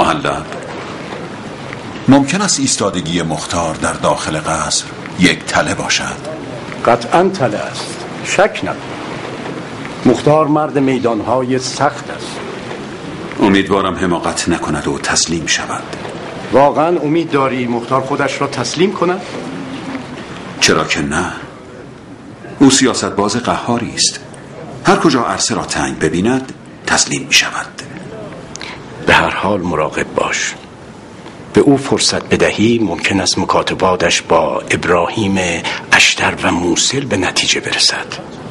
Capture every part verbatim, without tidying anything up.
محلب، ممکن است ایستادگی مختار در داخل قصر یک تله باشد؟ قطعاً تله است، شک نکن. مختار مرد میدانهای سخت است. امیدوارم حماقت نکند و تسلیم شود. واقعاً امید داری مختار خودش را تسلیم کند؟ چرا که نه. او سیاستباز قهاری است. هر کجا عرصه را تنگ ببیند تسلیم می شود. به هر حال مراقب باش. به او فرصت بدهی ممکن است مکاتباتش با ابراهیم اشتر و موسل به نتیجه برسد.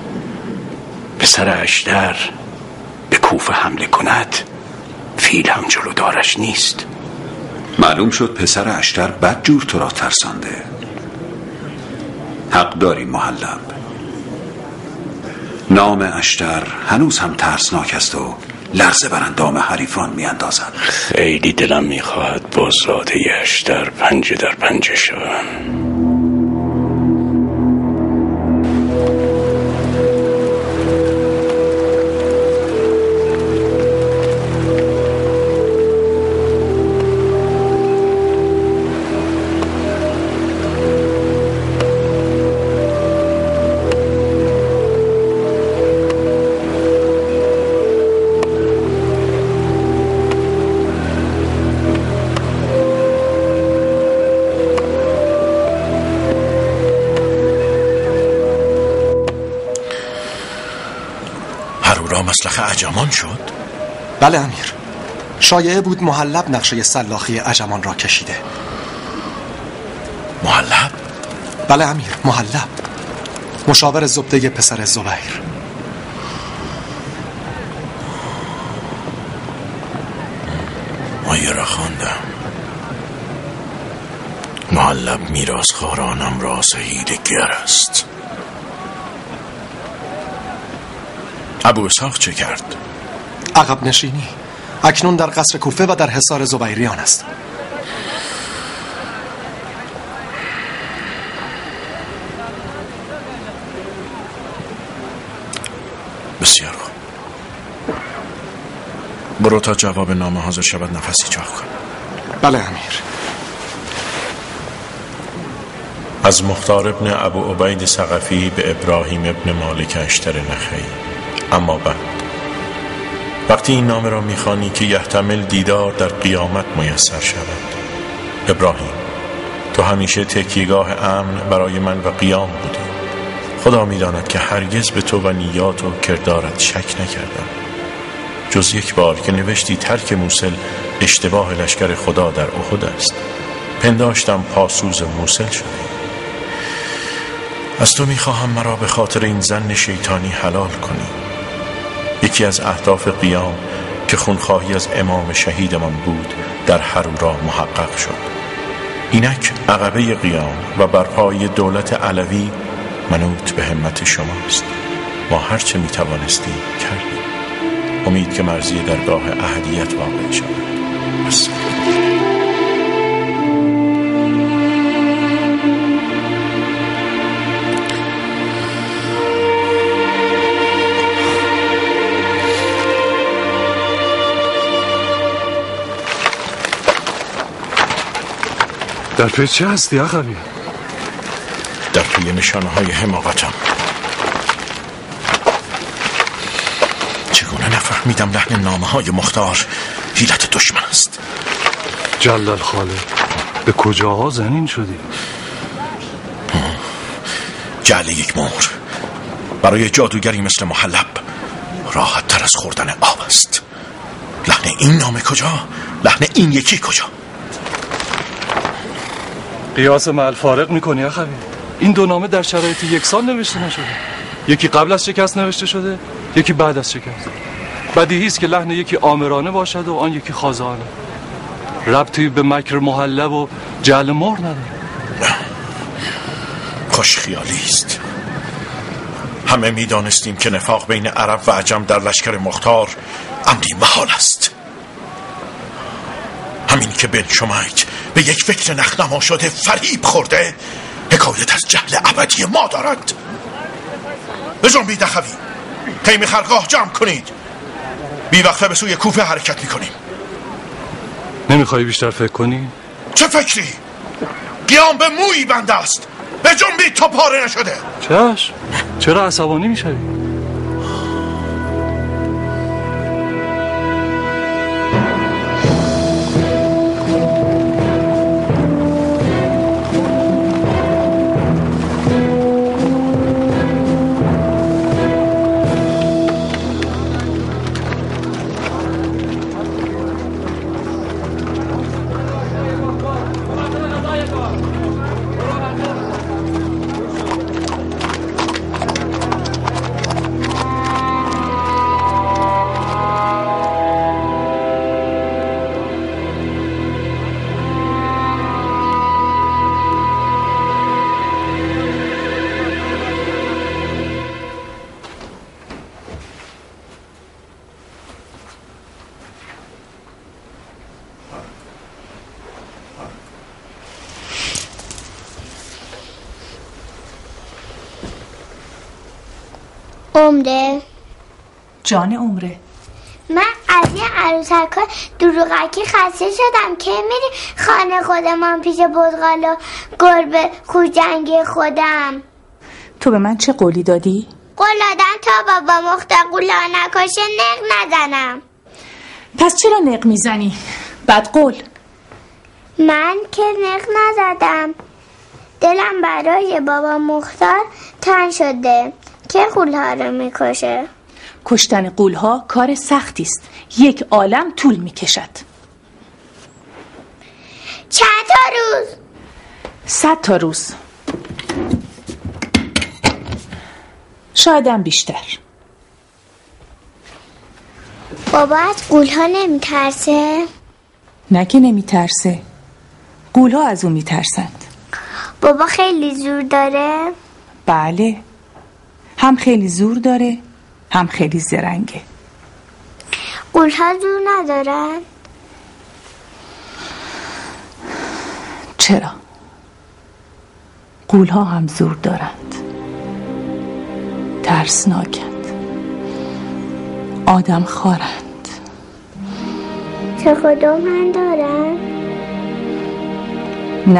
پسر اشتر به کوفه حمله کند، فیل هم جلودارش نیست. معلوم شد پسر اشتر بدجور تو را ترسانده. حق داری محلب. نام اشتر هنوز هم ترسناک است و لرزه بر اندام حریفان می اندازد. خیلی دلم می خواهد با زاده اشتر پنجه در پنجه شوم. مسلخ عجمان شد؟ بله امیر. شایعه بود محلب نقشه سلاخی عجمان را کشیده. محلب؟ بله امیر، محلب، مشاور زبده پسر زبیر. مایه را خواندم. محلب میراث خوارانم را هیله‌گر است. ابو اسحاق چه کرد؟ عقب نشینی. اکنون در قصر کوفه و در حصار زبیریان است. بسیار خوب. برو تا جواب نامه حاضر شود نفسی جا کن. بله امیر. از مختار ابن ابو عبید ثقفی به ابراهیم ابن مالک اشتر نخعی. اما بعد وقتی این نامه را میخوانی که یحتمل دیدار در قیامت میسر شود. ابراهیم، تو همیشه تکیهگاه امن برای من و قیام بودی. خدا میداند که هرگز به تو و نیات و کردارت شک نکردم، جز یک بار که نوشتی ترک موسل اشتباه لشکر خدا در احد است. پنداشتم پاسوز موسل شده. از تو میخواهم مرا به خاطر این زن شیطانی حلال کنی. یکی از اهداف قیام که خونخواهی از امام شهیدمان بود در حرورا محقق شد. اینک عقبه قیام و برپای دولت علوی منوط به همت شماست. ما هرچه میتوانستیم کردیم. امید که مرضی درگاه احدیت واقع شود. بس. در پی چه هستی اخوی؟ در پی نشانه های حماقتم. چگونه نفهمیدم لحن نامه های مختار حیلت دشمن است؟ جلال خاله، به کجاها زنین شدی؟ جعل یک مهر برای جادوگری مثل محلب راحت تر از خوردن آب است. لحن این نامه کجا؟ لحن این یکی کجا؟ قیاس مع الفارق میکنی اخوی؟ این دو نامه در شرایط یکسان نوشته نشده. یکی قبل از شکست نوشته شده، یکی بعد از شکست. بدیهی است که لحن یکی آمرانه باشد و آن یکی خاضعانه. ربطی به مکر محلب و جعل مهر نداره. خوش خیالی است. همه میدانستیم که نفاق بین عرب و عجم در لشکر مختار امری محال است. همین که بن شمیک به یک فکر نخنما شده فریب خورده حکایت از جهل ابدی ما دارد. بجنبید اخوی، خیمه خرگاه جمع کنید. بی وقفه به سوی کوفه حرکت میکنیم. نمیخوای بیشتر فکر کنی؟ چه فکری؟ قیام به مویی بنده است، به جنبی تا پاره نشده. چشم، چرا عصبانی میشوی؟ عمره جان عمره، من از این عروسک‌ها دروغکی خسته شدم که میری خانه خودمان پیش بزغال و گربه خوجنگی خودم. تو به من چه قولی دادی؟ قول دادم تا بابا مختار قولا نکشه نق نزنم. پس چرا نق میزنی؟ بد قول. من که نق نزدم، دلم برای بابا مختار تنگ شده که قولها رو میکشه. کشتن قولها کار سختی است، یک عالم طول میکشد. چند تا روز؟ صد تا روز، شایدم بیشتر. بابا از قولها نمیترسه؟ نه که نمیترسه، قولها از اون میترسند. بابا خیلی زور داره؟ بله، هم خیلی زور داره هم خیلی زرنگه. قولها زور ندارن؟ چرا؟ قولها هم زور دارند، ترسناکند، آدم خارند. چه کدوم من دارن؟ نه،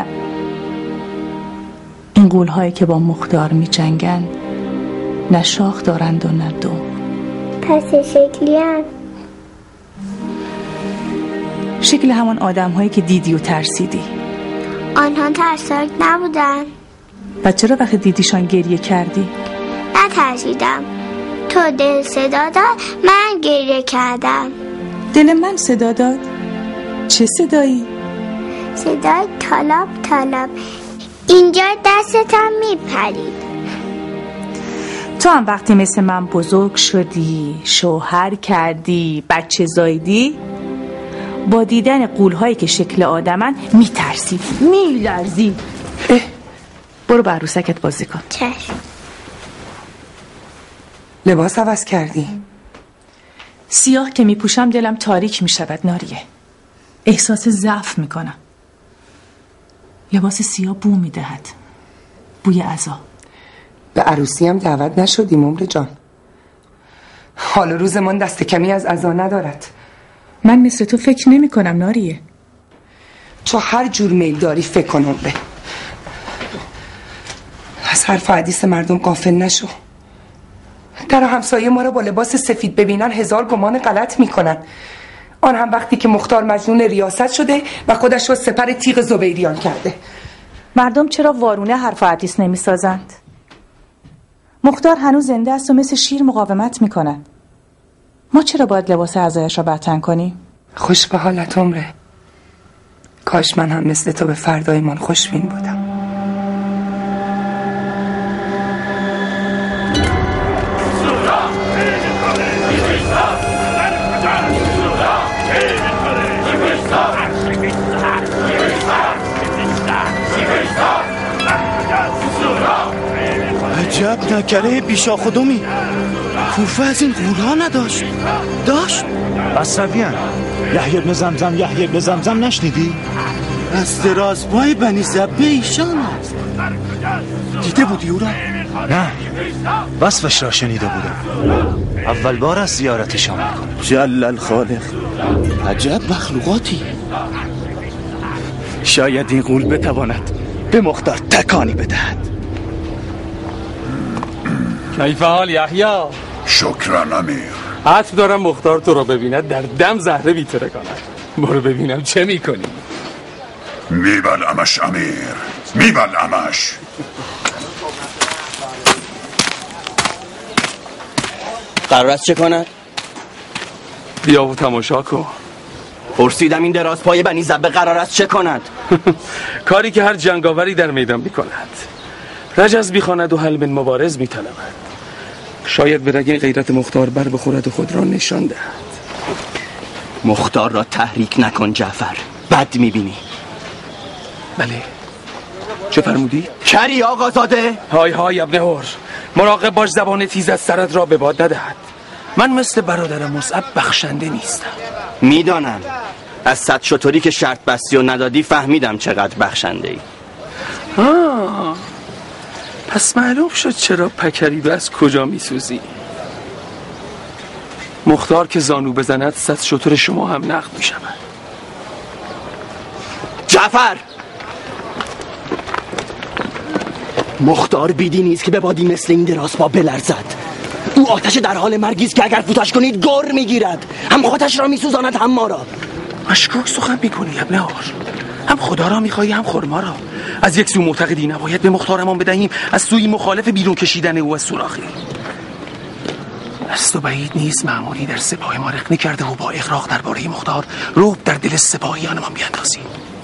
این قولهایی که با مختار می جنگن نه شاخ دارند و نه دوم. پس شکلی هم؟ شکل همون آدم هایی که دیدی و ترسیدی. آنها ترسناک نبودن؟ و چرا وقتی دیدیشان گریه کردی؟ نترسیدم، تو دل صدا داد من گریه کردم. دل من صدا داد؟ چه صدایی؟ صدای طالاب طالاب، اینجا دستتم میپرید. تو هم وقتی مثل من بزرگ شدی، شوهر کردی، بچه زایدی، با دیدن قولهایی که شکل آدمن میترسی، میلرزی. اه، برو با عروسکت بازی کن. چشم. لباس عوض کردی؟ سیاه که میپوشم دلم تاریک میشود ناریه، احساس ضعف میکنم. لباس سیاه بو میدهد، بوی عزا. به عروسی هم دعوت نشدیم عمر جان. حال روزمان دست کمی از عزا ندارد. من مثل تو فکر نمی کنم ناریه. تو هر جور میل داری فکر کن عمره. از حرف حدیث مردم غافل نشو. در همسایه ما را با لباس سفید ببینن هزار گمان غلط میکنن، آن هم وقتی که مختار مجنون ریاست شده و خودش را سپر تیغ زبیریان کرده. مردم چرا وارونه حرف حدیث نمی سازند؟ مختار هنوز زنده است و مثل شیر مقاومت میکنن. ما چرا باید لباس عزایش را بدتن کنیم؟ خوش به حالت عمره. کاش من هم مثل تو به فردایمان خوشبین بودم. عجب نکره بیشا خودمی، کوفه از این قولها نداشت. داشت؟ بسرویان یحیی ابن زمزم یحیی ابن زمزم نشنیدی؟ از درازپای بنی زبه ایشان است. دیده بودی او را؟ نه، وصفش را شنیده بودم. اول بار از زیارتشان میکنم. جل الخالق، عجب مخلوقاتی. شاید این غول بتواند به مختار تکانی بدهد. کیف حال یحیی؟ شکران امیر. عطف دارم مختار تو را ببیند در دم زهره بیتره کند. برو ببینم چه میکنی. میبلعمش امیر، میبلعمش. قرار است چه کند؟ بیا و تماشا کن. پرسیدم این دراز پای بنی زبه قرار است چه کند؟ کاری که هر جنگاوری در میدان میکند. رجز بیخواند و حل من مبارز میطلبد. شاید به رگ غیرت مختار بر بخورد و خود را نشان دهد. مختار را تحریک نکن جعفر، بد میبینی. بله، چه فرمودی؟ کری آقازاده. های های ابن هور، مراقب باش زبان تیزت سرت را به باد ندهد. من مثل برادر مصعب بخشنده نیستم. میدانم، از صد شطوری که شرط بستی و ندادی فهمیدم چقدر بخشنده ای. آه، پس معلوم شد چرا پکرید و از کجا میسوزی. مختار که زانو بزند صد شطور شما هم نقد میشود. جعفر، مختار بیدی نیست که به بادی مثل این دراز پا بلرزد. او آتش در حال مرگیست که اگر فوتش کنید گر میگیرد، هم خودش را میسوزاند هم ما را. مشکوک سخن میکنی ابن هور. هم خدا را میخوایی هم خرما را. از یک سو معتقدی نباید به مختار امان بدهیم، از سوی مخالف بیرون کشیدن او از سوراخی. از تو بعید نیست مأموری در سپاه ما رخنه کرده و با اغراق درباره مختار رعب در دل سپاهیانمان بیاندازیم.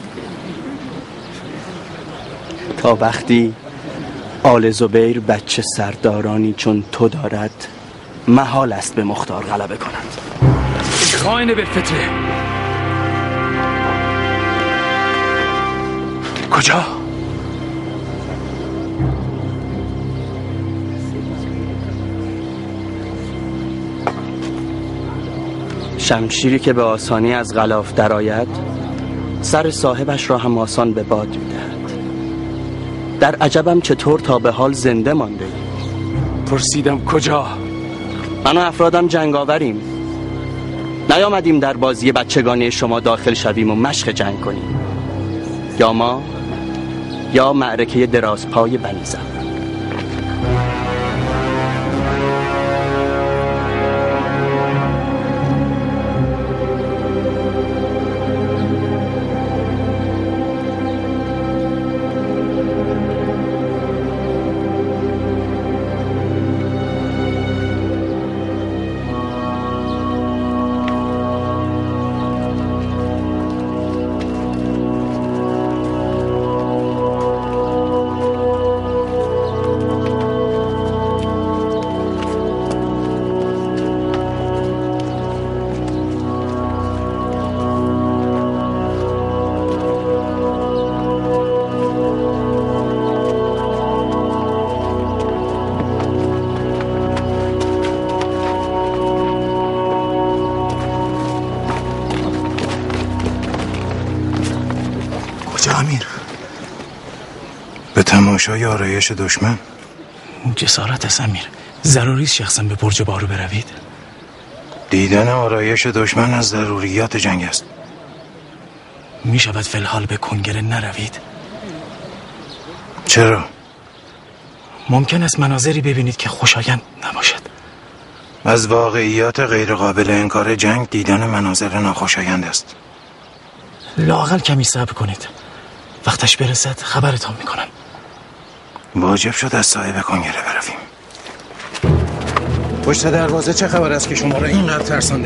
تا وقتی آل زبیر بچه سردارانی چون تو دارد، محال است به مختار غلبه کند. خائن بالفطره. کجا؟ شمشیری که به آسانی از غلاف درآید، سر صاحبش را هم آسان به باد می‌دهد. در عجبم چطور تا به حال زنده مانده ای؟ پرسیدم کجا؟ من و افرادم جنگاوریم. نیامدیم در بازی بچگانه شما داخل شویم و مشق جنگ کنیم. یا ما یا معرکه درازپای بنی زبه. تماشای آرایش دشمن. جسارت است امیر. ضروری است شخصا به برج بارو بروید. دیدن آرایش دشمن از ضروریات جنگ است. می شود فی‌الحال به کنگره نروید؟ چرا؟ ممکن است مناظری ببینید که خوشایند نباشد. از واقعیات غیر قابل انکار جنگ دیدن مناظر ناخوشایند است. لااقل کمی صبر کنید. وقتش برسد خبرتان میکنم. واجب شد از صاحب کنگره برویم. پشت دروازه چه خبر است که شما را اینقدر ترسانده؟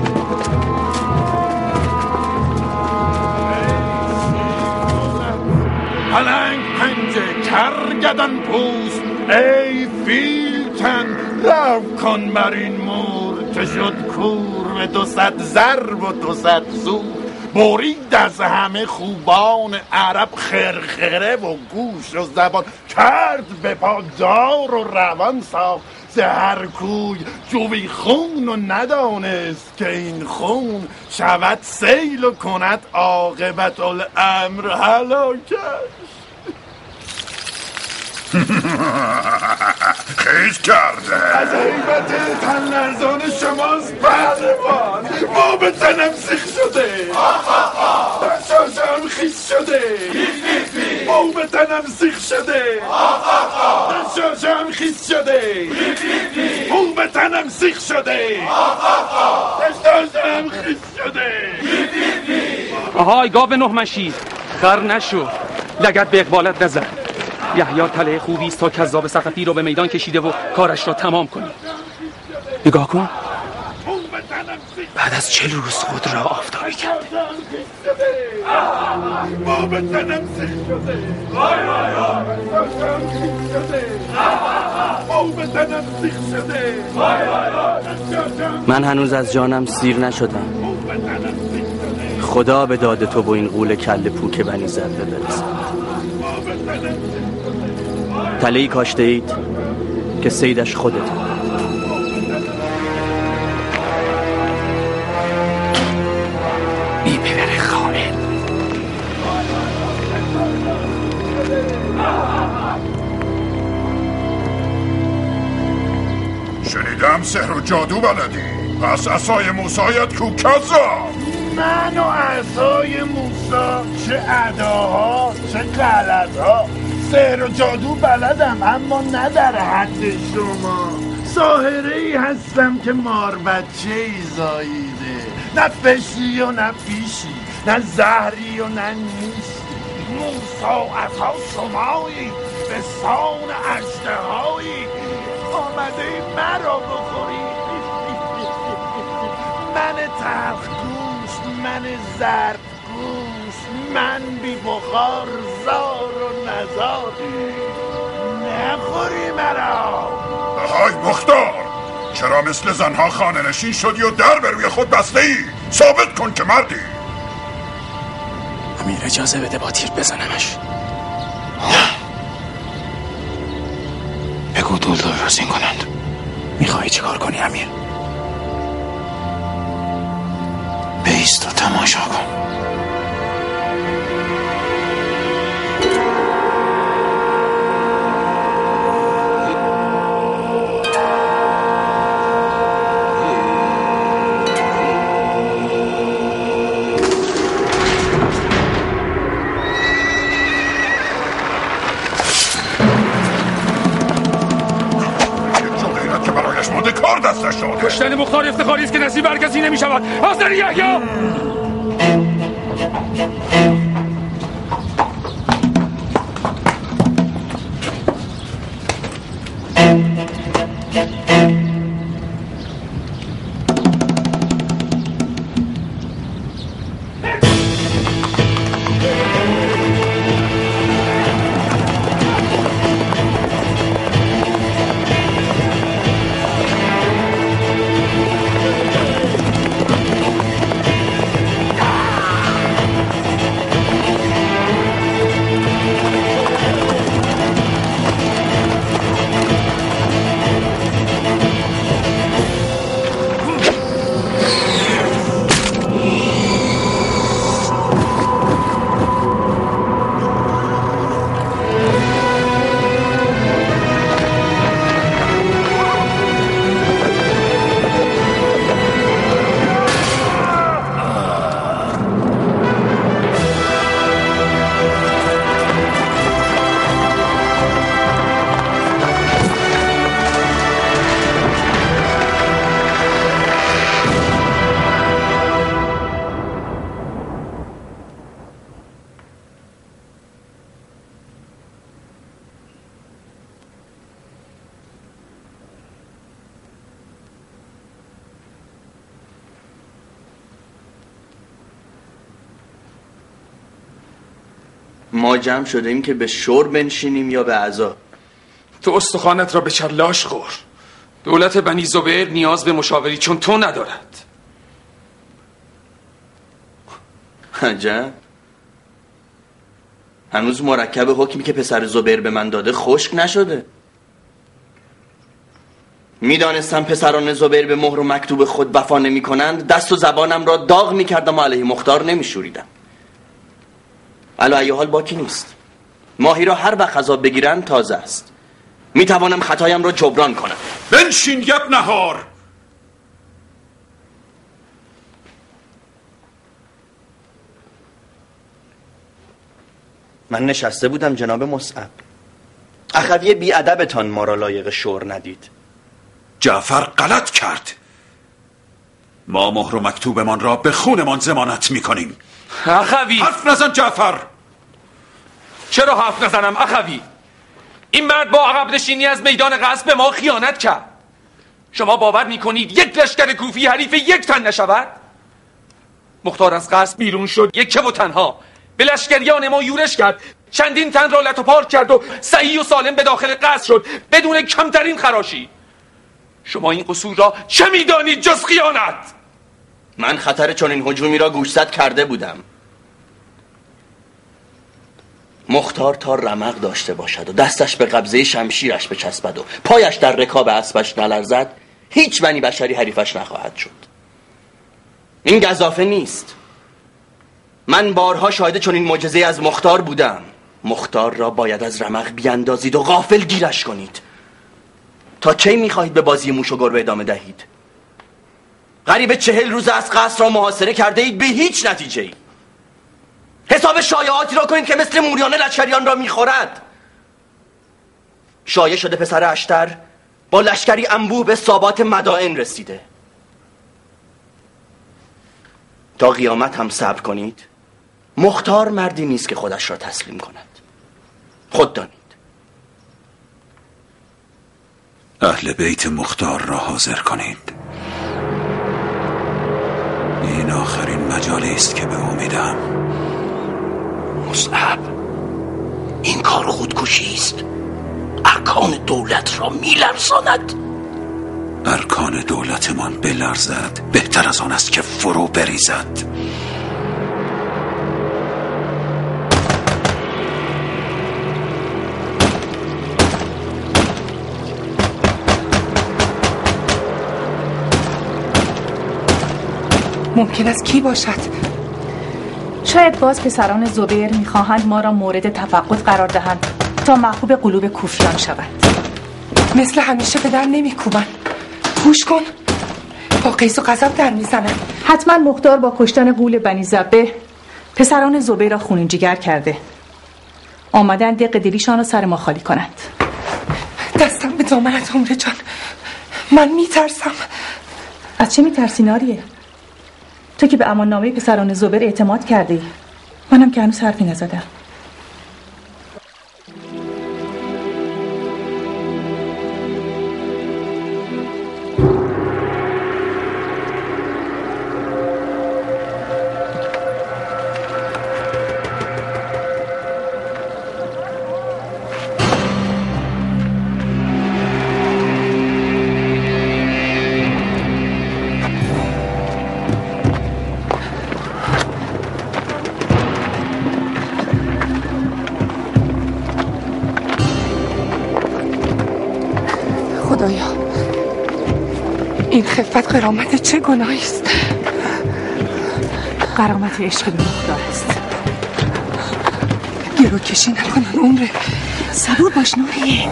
پلنگ پنجه کرگدن پوست ای فیلتن رو کن بر این مور که شد کور به دو صد ضرب و دو صد زور برید از همه خوبان عرب خرخره و گوش و زبان کرد به پا دار و روان ساخت زهر کوی جوی خون و ندانست که این خون شود سیل و کند عاقبت الامر هلاکش. خیز کرده از حیبت تن لرزان شماست پهلوان. ما به تنم سیخ شده، شاشم خیس شده، ما به تنم سیخ شده، شاشم خیس شده، ما به تنم سیخ شده، شاشم خیس شده. آهای گاو نه مشیر، خر نشو، لگد به اقبالت نزن. یحیی تله خوبی است تا کذاب ثقفی رو به میدان کشیده و کارش را تمام کنی. نگاه کن، بعد از چل روز خود را آفتابی کرد. من هنوز از جانم سیر نشدم. خدا به داد تو با این غول کل پوک بنی زرده برسد. تله‌ای کاشته اید که صیدش خودت. بی پدر خائن. شنیدم سحر و جادو بلدی، پس عصای موسایت کو کذاب. من و عصای موسی چه اداها چه غلطها. سحر و جادو بلدم اما نه در حد شما. ساحره ای هستم که مار بچه ای زاییده، نه فشی و نه پیشی، نه زهری و نه نیستی. موسی عصا شمایی به سان اژدهایی، آمده ای مرا بخوری. من تلخ گوشت، من زرد گوشت، من بی بخار زار و نزار. نخوری مرا. های مختار، چرا مثل زنها خانه نشین شدی و در به روی خود بسته ای؟ ثابت کن که مردی. امیر اجازه بده با تیر بزنمش. بگو دول دول روزین کنند. میخوایی چه کار کنی امیر؟ بیست و تماشا کن. کشتن مختار افتخاری است که نصیب هر کسی نمی شود. حاضر یحیی؟ ما جمع شده ایم که به شور بنشینیم یا به عزا؟ تو استخوانت را به چلاش خور. دولت بنی زبیر نیاز به مشاوری چون تو ندارد. عجب، هنوز مرکب حکمی که پسر زبیر به من داده خشک نشده. میدانستم پسران زبیر به مهر و مکتوب خود وفا نمی کنند، دست و زبانم را داغ می کردم و علیه مختار نمی شوریدم. علی ای حال باکی نیست. ماهی را هر وقت عذاب بگیرند تازه است. می توانم خطایم را جبران کنم. بنشین یب نهار. من نشسته بودم جناب مصعب. اخوی بی‌ادبتان ما را لایق شور ندید. جعفر غلط کرد. ما مهر و مکتوبمان را به خونمان ضمانت می‌کنیم. اخوی حرف نزن جعفر. چرا حرف نزنم اخوی؟ این مرد با عقب نشینی از میدان غزو به ما خیانت کرد. شما باور می‌کنید یک لشکر کوفی حریف یک تن نشود؟ مختار از قصد بیرون شد یک و تنها، به لشکریان ما یورش کرد، چندین تن را لت و پار کرد و صحیح و سالم به داخل قصر شد بدون کمترین خراشی. شما این قصور را چه می‌دانید جز خیانت؟ من خطر چنین هجومی را گوشزد کرده بودم. مختار تا رمق داشته باشد و دستش به قبضه شمشیرش بچسبد و پایش در رکاب اسبش نلرزد، هیچ بنی بشری حریفش نخواهد شد. این گزافه نیست. من بارها شاهد چنین معجزه از مختار بودم. مختار را باید از رمق بیاندازید و غافل گیرش کنید. تا کی میخواهید به بازی موش و گربه ادامه دهید؟ قریب چهل روز از قصر را محاصره کرده اید به هیچ نتیجه ای. حساب شایعاتی را کنید که مثل موریانه لشکریان را میخورد. شایع شده پسر اشتر با لشکری انبوه به ثابات مدائن رسیده. تا قیامت هم صبر کنید. مختار مردی نیست که خودش را تسلیم کند. خود دانید. اهل بیت مختار را حاضر کنید. این آخرین مجالی است که به امیدم. مصعب، این کار خودکشی است. ارکان دولت را می‌لرزاند. ارکان دولتمان بلرزد بهتر از آن است که فرو بریزد. ممکن است کی باشد؟ شاید باز پسران زبیر میخواهند ما را مورد تفقد قرار دهند تا محبوب قلوب کوفیان شود. مثل همیشه به در نمیکوبند. گوش کن، با قیس و غضب در میزنند. حتما مختار با کشتن غول بنی زبه پسران زبیر را خونین جگر کرده. آمدن دق دلیشان را سر ما خالی کنند. دستم به دامنت عمر جان. من میترسم. از چه میترسی ناریه؟ تو که به امان نامه پسران زبیر اعتماد کردی. منم که هنوز حرفی نزدم. این خفت قرامت چه گناهی است؟ قرامت عشق به مختار است. گرو کشی نکنن عمره. صبور باش نوریه.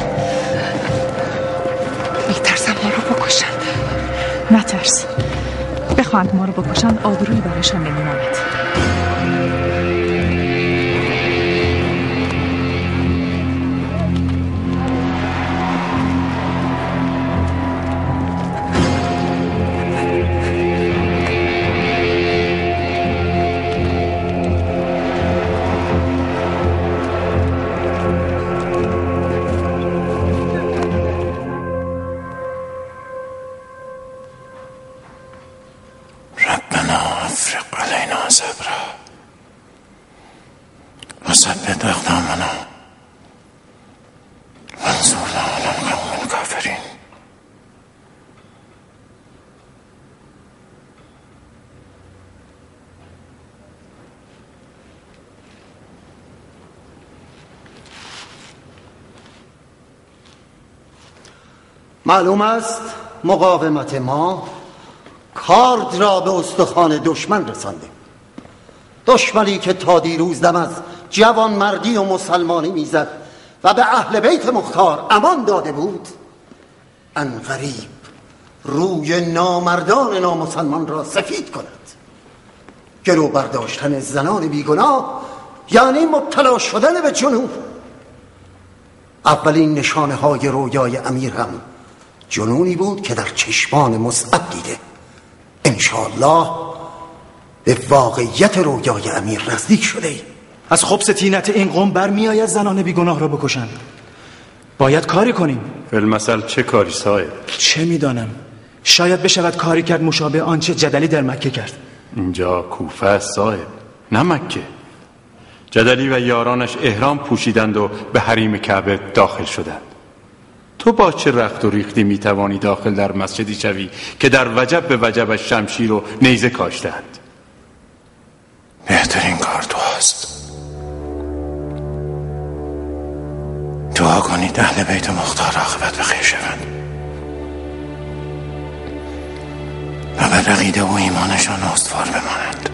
میترسم ما رو بکشن. نترس. بخواهند ما رو بکشن آبرویی برایشان نمیماند. معلوم است مقاومت ما کارد را به استخوان دشمن رسانده. دشمنی که تا دیروز دم از جوان مردی و مسلمانی میزد و به اهل بیت مختار امان داده بود، ان قریب روی نامردان نامسلمان را سفید کند. گرو برداشتن زنان بیگناه یعنی مبتلا شدن به جنون. اولین نشانه های رویای امیر هم جنونی بود که در چشمان مصعب دیده. انشاءالله به واقعیت رویای امیر نزدیک شده ای. از خبث طینت این قوم برمی آید زنان بیگناه را بکشند. باید کاری کنیم. فی‌المثل چه کاری صاحب؟ چه میدانم، شاید بشود کاری کرد مشابه آنچه جدلی در مکه کرد. اینجا کوفه است صاحب، نه مکه. جدلی و یارانش احرام پوشیدند و به حریم کعبه داخل شدند. تو با چه رخت و ریختی میتوانی داخل در مسجدی شوی که در وجب به وجبش شمشیر و نیزه کاشتند؟ بهترین کار تو هست. دعا کنید اهل بیت مختار عاقبت به خیر شوند و به عقیده و ایمانشان استوار بمانند.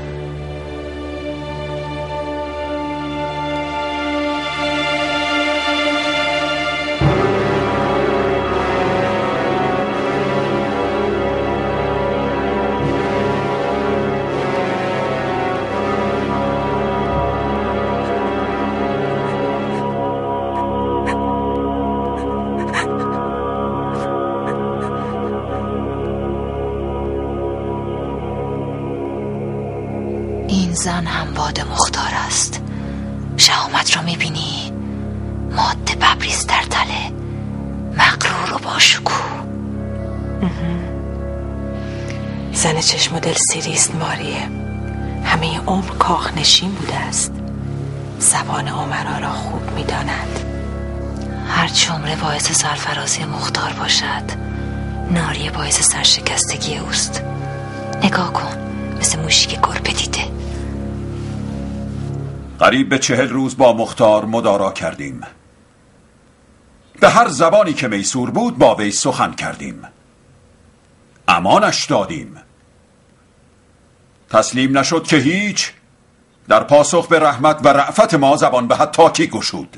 زن همباد مختار است. شهامت را میبینی؟ ماده ببریز در تله، مغرور و باشکوه. زن چشم و دل سیریست ماریه. همه عمر کاخ نشین بوده است. زبان امرا را خوب میداند. هر عمر باعث سرفرازی مختار باشد، ناریه باعث سرشکستگی اوست. نگاه کن، مثل موشی که گربه دیده. قریب به چهل روز با مختار مدارا کردیم. به هر زبانی که میسور بود با وی سخن کردیم. امانش دادیم. تسلیم نشد که هیچ. در پاسخ به رحمت و رأفت ما زبان به حتاکی گشود.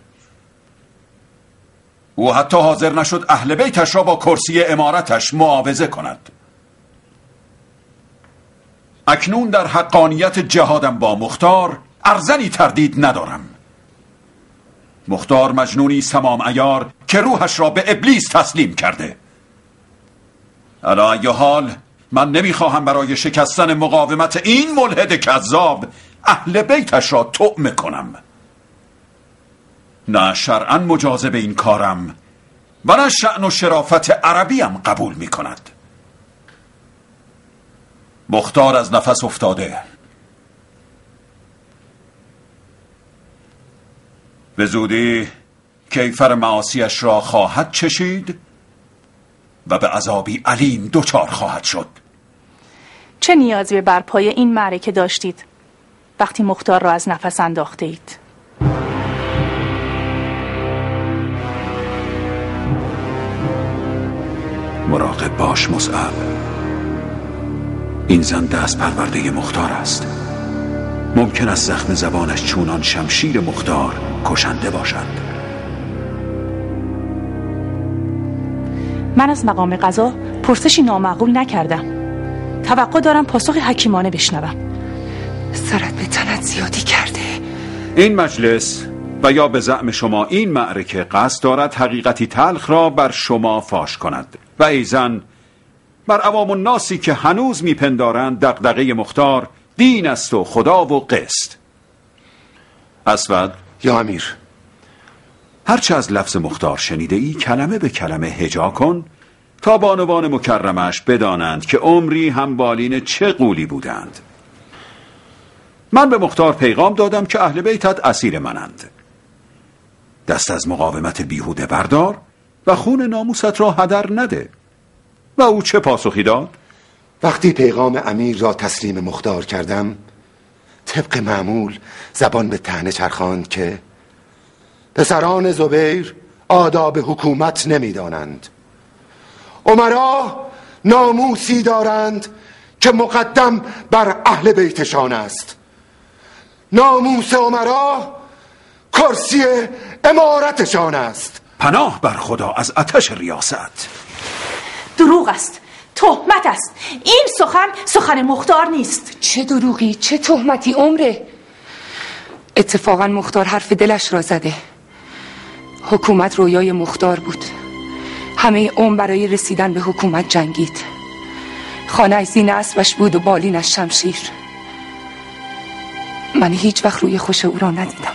او حتی حاضر نشد اهل بیتش را با کرسی امارتش معاوضه کند. اکنون در حقانیت جهادم با مختار ارزنی تردید ندارم. مختار مجنونی تمام عیار که روحش را به ابلیس تسلیم کرده. علی ای حال من نمیخواهم برای شکستن مقاومت این ملحد کذاب اهل بیتش را طعمه کنم. نه شرعاً مجاز به این کارم و نه شأن و شرافت عربیم قبول میکند. مختار از نفس افتاده. به زودی کیفر معاصیش را خواهد چشید و به عذابی علیم دچار خواهد شد. چه نیازی به برپای این معرکه داشتید وقتی مختار را از نفس انداخته اید؟ مراقب باش مصعب. این زن دست پرورده مختار است. ممکن است زخم زبانش چونان شمشیر مختار کشنده باشد. من از مقام قضا پرسشی نامعقول نکردم. توقع دارم پاسخ حکیمانه بشنوم. سرت به تنت زیادی کرده. این مجلس و یا به زعم شما این معرکه قصد دارد حقیقتی تلخ را بر شما فاش کند و ایزن بر عوام الناسی که هنوز میپندارند دغدغه مختار دین است و خدا و قسط. اسود یا امیر، هرچه از لفظ مختار شنیده ای کلمه به کلمه هجا کن تا بانوان مکرمش بدانند که عمری هم بالین چه قولی بودند. من به مختار پیغام دادم که اهل بیتت اسیر منند. دست از مقاومت بیهوده بردار و خون ناموست را هدر نده. و او چه پاسخی داد؟ وقتی پیغام امیر را تسلیم مختار کردم، طبق معمول زبان به طعنه چرخاند که پسران زبیر آداب حکومت نمیدانند. امرا ناموسی دارند که مقدم بر اهل بیتشان است. ناموس امرا کرسی امارتشان است. پناه بر خدا از آتش ریاست. دروغ است، تهمت است. این سخن سخن مختار نیست. چه دروغی، چه تهمتی عمره. اتفاقا مختار حرف دلش را زده. حکومت رویای مختار بود. همه عمر برای رسیدن به حکومت جنگید. خانه زین اسبش بود و بالینش شمشیر. من هیچ وقت روی خوش او را ندیدم.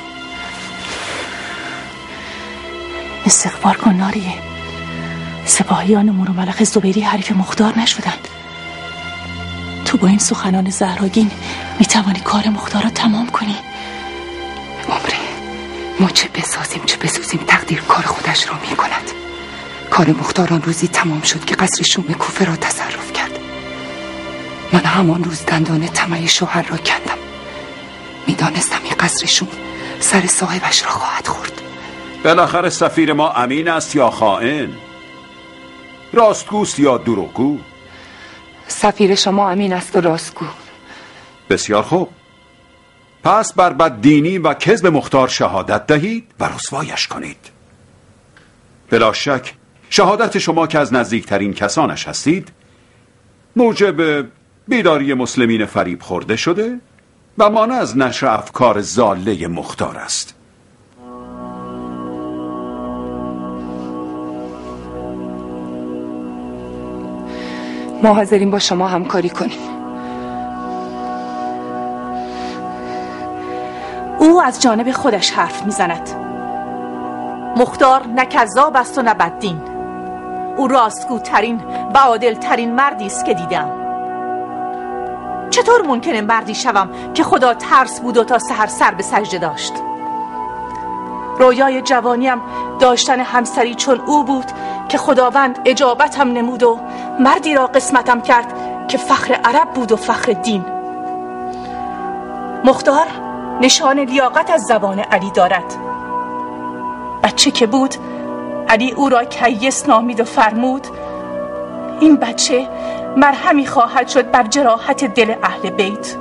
استغفار کن ناریه. سپاهیان مور و ملخ زبیری حریف مختار نشدند. تو با این سخنان زهراگین میتوانی کار مختار را تمام کنی. عمره ما چه بسازیم چه بسازیم تقدیر کار خودش را میکند. کار مختار آن روزی تمام شد که قصر شوم کوفه را تصرف کرد. من همان روز دندان طمع شوهر را کندم. میدانستم این قصر شوم سر صاحبش را خواهد خورد. بالاخره سفیر ما امین است یا خائن؟ راستگوست یا دروغگو؟ سفیر شما امین است و راستگو. بسیار خوب. پس بر بددینی و کذب مختار شهادت دهید و رسوایش کنید. بلا شک شهادت شما که از نزدیکترین کسانش هستید موجب بیداری مسلمین فریب خورده شده و مانع از نشر افکار ضاله مختار است. ما حاضرین با شما همکاری کنیم. او از جانب خودش حرف میزند. مختار نه کذاب است و نه بددین. او راستگوترین و عادلترین مردی است که دیدم. چطور ممکنه مردی شوم که خدا ترس بود و تا سحر سر به سجده داشت؟ رویای جوانیم داشتن همسری چون او بود که خداوند اجابتم نمود و مردی را قسمتم کرد که فخر عرب بود و فخر دین. مختار نشان لیاقت از زبان علی دارد. بچه که بود علی او را کیس نامید و فرمود این بچه مرهمی خواهد شد بر جراحت دل اهل بیت.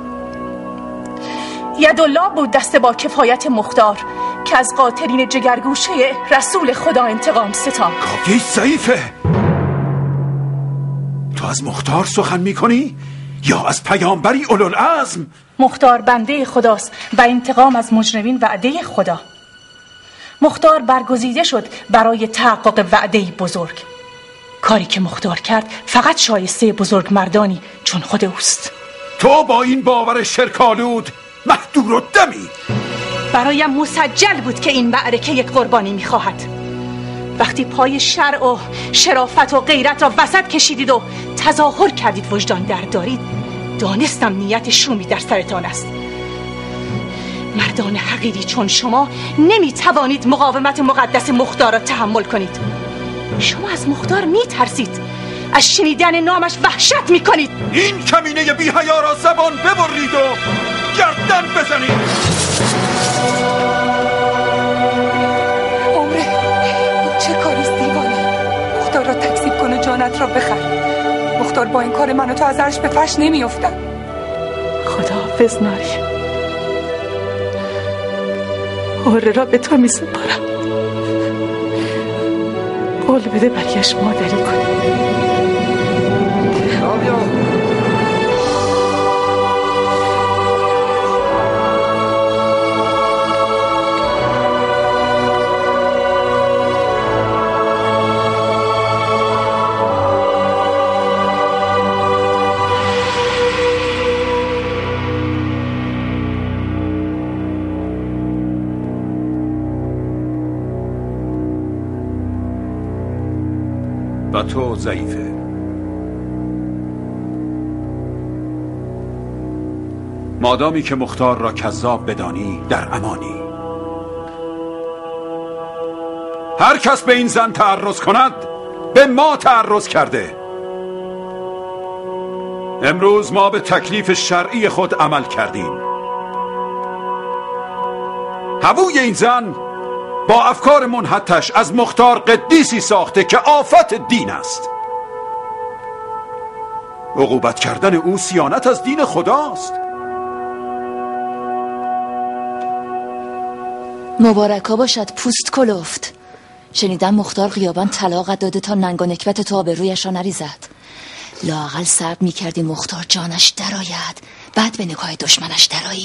یدالله بود دست با کفایت مختار که از قاتلین جگرگوشه رسول خدا انتقام ستان. کافی ضعیفه. تو از مختار سخن میکنی یا از پیامبری اولوالعزم؟ مختار بنده خداست و انتقام از مجرمین وعده خدا. مختار برگزیده شد برای تحقق وعده بزرگ. کاری که مختار کرد فقط شایسته بزرگ مردانی چون خود اوست. تو با این باور شرکالود مهدور و دمی. برایم مسجل بود که این معرکه یک قربانی میخواهد. وقتی پای شرع و شرافت و غیرت را وسط کشیدید و تظاهر کردید وجدان در دارید، دانستم نیت شومی در سرتان است. مردان حقیری چون شما نمیتوانید مقاومت مقدس مختار را تحمل کنید. شما از مختار میترسید، از شنیدن نامش وحشت میکنید. این کمینه بی حیا را زبان ببرید و گردن بزنید. عمره چه کاریست دیوانه؟ مختار را تکذیب کن و جانت را بخر. مختار با این کار من و تو از عرش به فرش نمیافتن. خدا حافظ ناری. حره را به تو می سپارم. قول بده برگشت مادری کنی. و تو ضعیفه. مادامی که مختار را کذاب بدانی در امانی. هر کس به این زن تعرض کند به ما تعرض کرده. امروز ما به تکلیف شرعی خود عمل کردیم. هووی این زن با افکار منحطش از مختار قدیسی ساخته که آفت دین است. عقوبت کردن او صیانت از دین خداست. مبارکا باشد پوست کلفت. شنیدم مختار غیابان طلاقت داده تا ننگ و نکبت تو آبرویش را نریزد. لااقل صبر میکردی مختار جانش درآید، بعد به نگاه دشمنش درایی.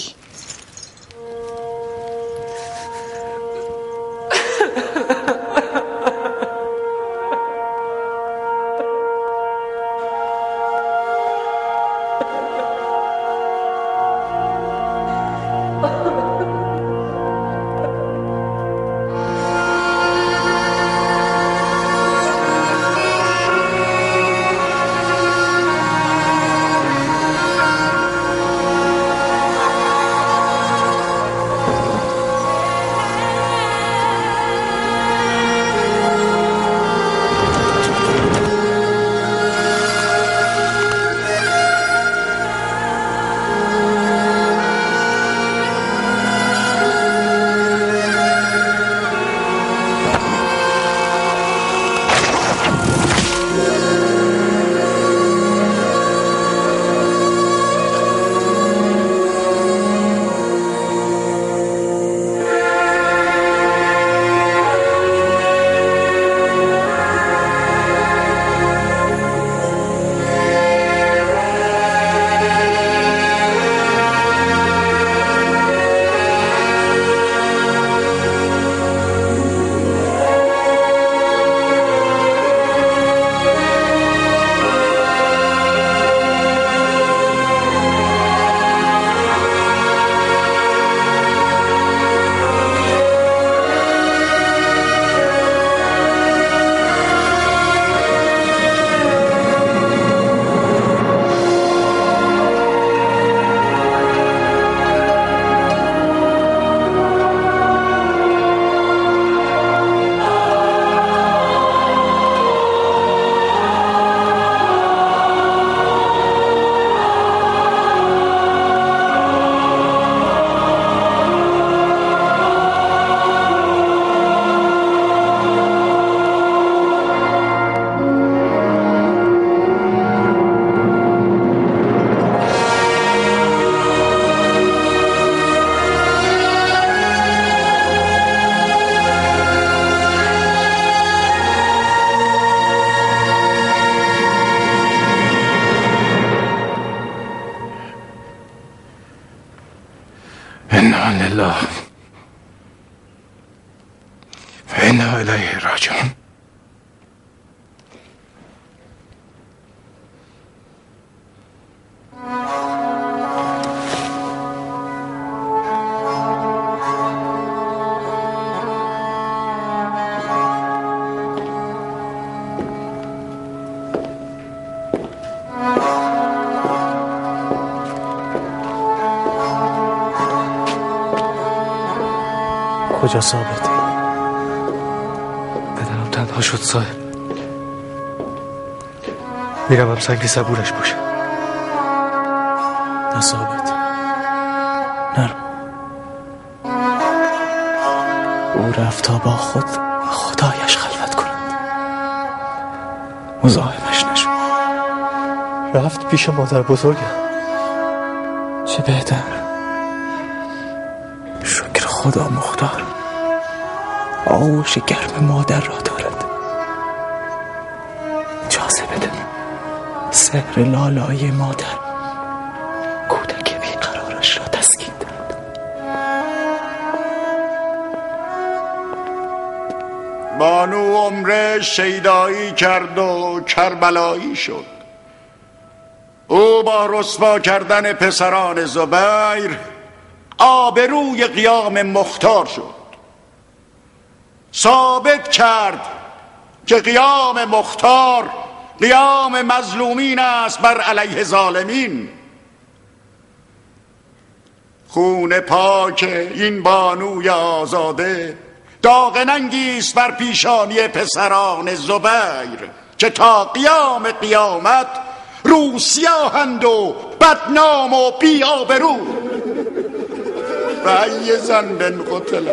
انا لله و انا الیه راجعون. کجا ثابت؟ بدنم تنها شد صاحب. میرم هم سنگ صبورش باشه. نه ثابت، نرم. او رفت تا با خود خدایش خلوت کند، مزاحمش نشد. رفت پیش مادر بزرگم. چه بهتر. شکر خدا مختار آغوش گرم مادر را دارد. اجازه بده سحر لالای مادر کودک بیقرارش را تسکین دهد. بانو عمر شیدایی کرد و کربلایی شد. او با رسوا کردن پسران زبیر آبروی قیام مختار شد. ثابت کرد که قیام مختار قیام مظلومین است بر علیه ظالمین. خون پاک این بانوی آزاده داغ ننگی است بر پیشانی پسران زبیر که تا قیام قیامت رو سیاهند و بدنام و بی آبرو. و ای ذنب قتل.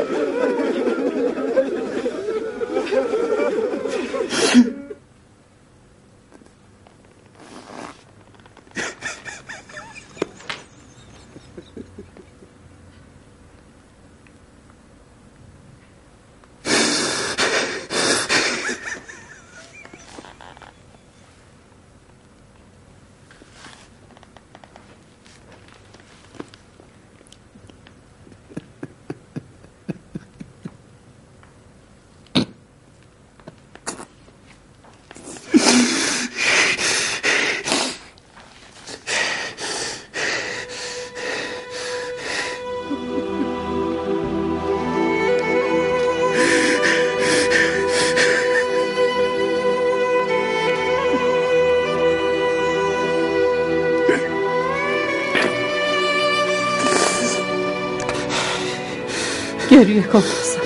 گریه کن پسرم.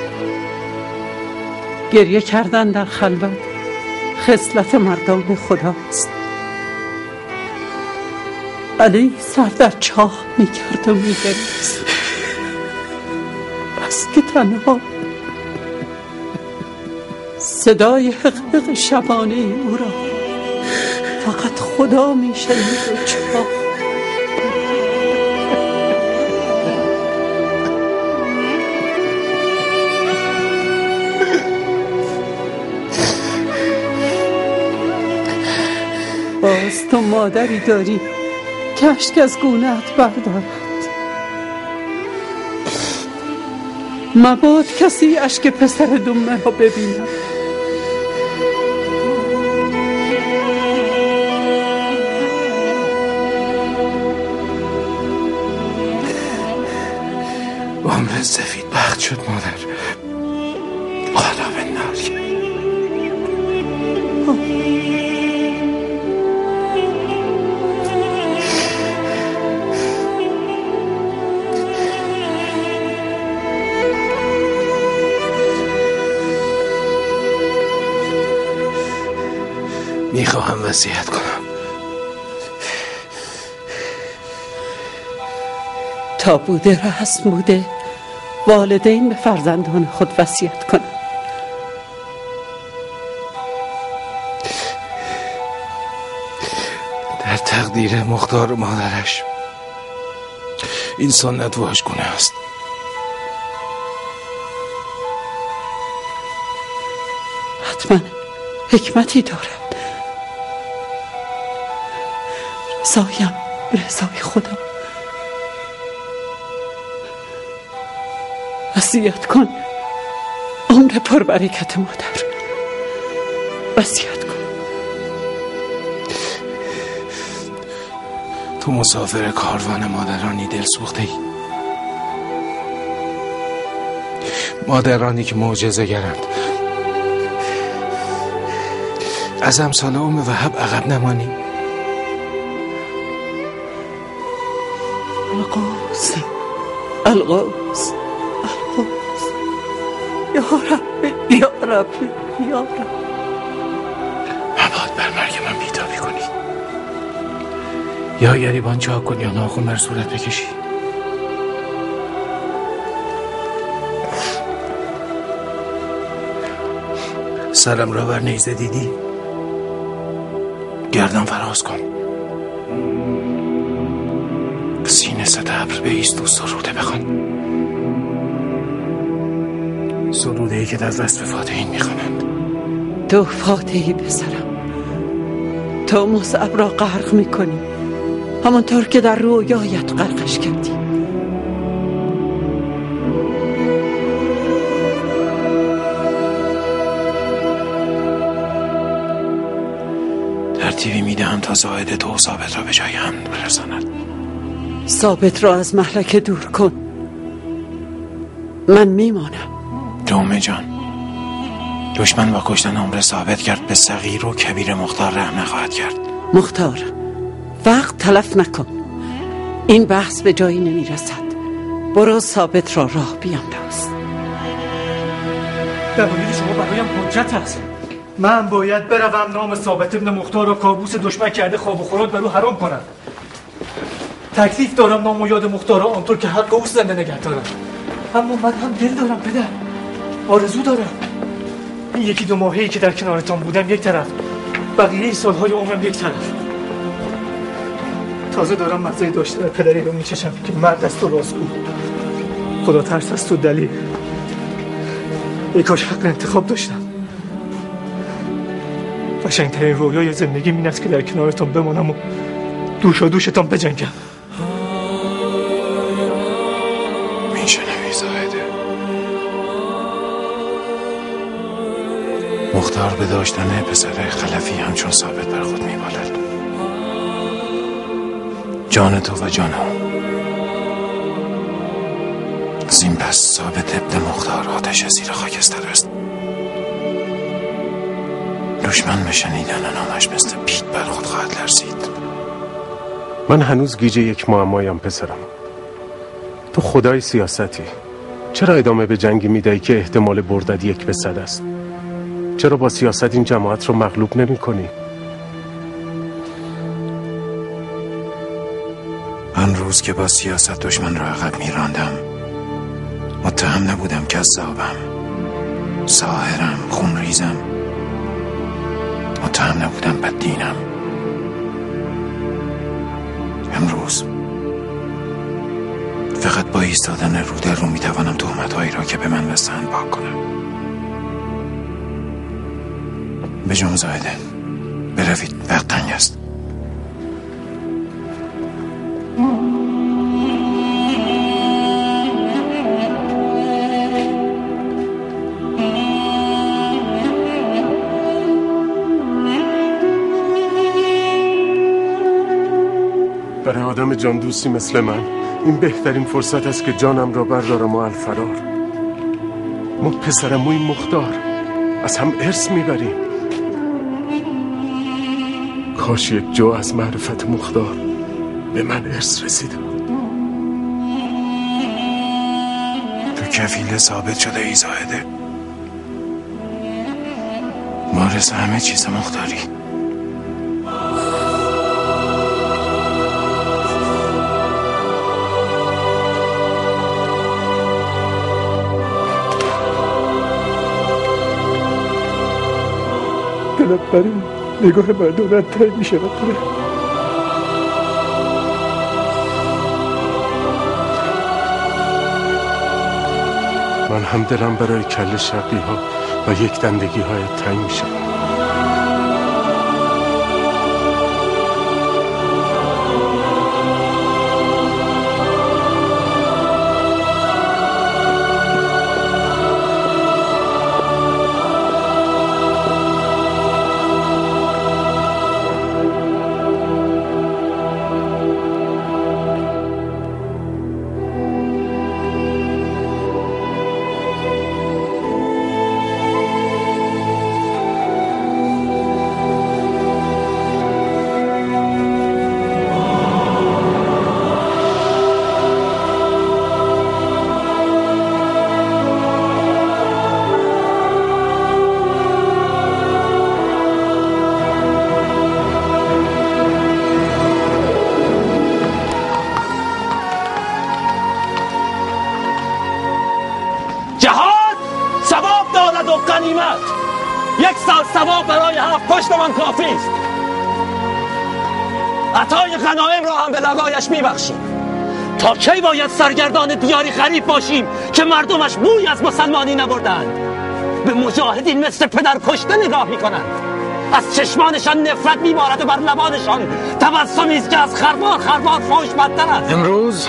گریه کردن در خلوت خصلت مردان خداست. علی سر در چاه میکرد و میگریست، بس که تنها صدای حقیق شبانه او را فقط خدا میشنید و چاه. باز تو مادری داری که اشک از گونه‌ات بردارد. مباد کسی اشک پسر دمه را ببیند. عمر سفید بخت شد مادر. خدا به نار کرد. میخواهم وصیت کنم. تا بوده رسم بوده والدین به فرزندان خود وصیت کنند. در تقدیر مختار و مادرش این سنت واژگونه است. حتما حکمتی دارد. رضایم رضای خدا. وصیت کن عمر پربرکت مادر. وصیت کن. تو مسافر کاروان مادرانی دل سوخته ای. مادرانی که معجزه گرند. از امثال ام وهب عقب نمانی. القوس القوس القوس. یا رب یا رب یا رب. مباد بر مرگ من بیتابی کنی. یا گریبان چاک کن یا ناخن بر صورت بکشی. سرم را بر نیزه دیدی؟ گردن فراز کن. سینه ستبر به ایست و سروده بخوان. سروده ای که در وصف فاتحین میخوانند. تو فاتحی پسرم. تو مصعب را غرق میکنی همانطور که در رویایت غرقش کردی. ترتیبی میدهم تا زاهد تو و ثابت را به جای هم برساند. ثابت را از مهلکه دور کن. من میمانم. جمعه جان، دشمن با کشتن عمر ثابت کرد به صغیر و کبیر مختار رحم نخواهد کرد. مختار وقت تلف نکن. این بحث به جایی نمیرسد. برو ثابت را راه بیانداز. دلایل شما برایم حجت است. من باید بروم نام ثابت ابن مختار را کابوس دشمن کرده خواب و خوراک بر او حرام کنم. تکلیف دارم نام و یاد مختار را آنطور که حق او زنده نگه دارم. اما من هم دل دارم پدر. آرزو دارم. این یکی دو ماهی که در کنارتان بودم یک طرف، بقیه سالهای عمرم یک طرف. تازه دارم مزه داشته در پدری رو میچشم که مرد است و راستگو. خدا ترس است و دلیل. ای کاش حق انتخاب داشتم. قشنگترین رویای زندگی این است که در کنارتان بمانم و دوشا دوشتان بجنگم. میشنوی زاهده؟ مختار به داشتن پسر خلفی همچون ثابت بر خود میبالد. جان تو و جان هم. زین پس ثابت ابن مختار آتش زیر خاکستر است. دشمن به شنیدن نامش مثل پیت بر خود خواهد لرزید. من هنوز گیج یک معمایم پسرم. تو خدای سیاستی، چرا ادامه به جنگی میدهی که احتمال بردن یک به صد است؟ چرا با سیاست این جماعت رو مغلوب نمی کنی؟ آن روز که با سیاست دشمن را عقب میراندم متهم نبودم کذابم، ساحرم، خونریزم. متهم نبودم بددینم. امروز فقط با ایستادن رو در رو میتوانم تهمت‌هایی را که به من بستند پاک کنم. به جون زایده بروید، وقت تنگ است. برای آدم جان دوستی مثل من این بهترین فرصت است که جانم را بردارم و الفرار. ما پسرموی مختار از هم ارث میبریم. کاش یک جو از معرفت مختار به من ارث رسیده بود. تو کفیل ثابت شده ای زاهده، وارث همه چیز مختاری. دلت بریم نگاه مردمت تایی می شود. من هم دلم برای کل شقی ها و یک دندگی های تایی می شود. یک سال ثواب برای هفت پشتمان کافی است. عطای غنایم را هم به لوایش میبخشیم. تا کی باید سرگردان دیاری غریب باشیم که مردمش بوی از مسلمانی نبردند؟ به مجاهدین مثل پدر کشته نگاه میکنند. از چشمانشان نفرت میبارد و بر لبانشان تبسمی است که از خربار خربار فحش بدتر است. امروز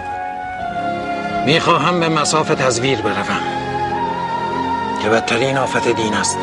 میخواهم به مصاف تزویر بروم که بدترین آفت دین است.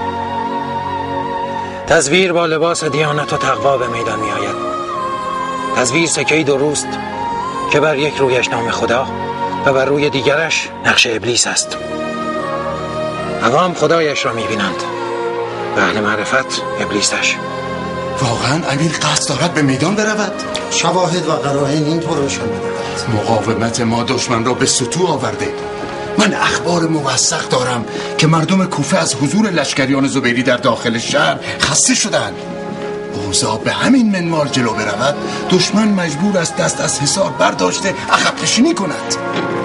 تزویر با لباس دیانت و تقوا به میدان می آید. تزویر سکه‌ای دروست که بر یک رویش نام خدا و بر روی دیگرش نقش ابلیس است. عوام خدایش را می بینند و اهل معرفت ابلیسش. واقعا امیر قصد دارد به میدان برود؟ شواهد و قرائن این طور روشن می‌دهد. مقاومت ما دشمن را به سطوح آورده. من اخبار موثق دارم که مردم کوفه از حضور لشکریان زبیری در داخل شهر خسته شدند. اوضاع به همین منوال جلو برود دشمن مجبور است دست از حصار برداشته عقب نشینی کند.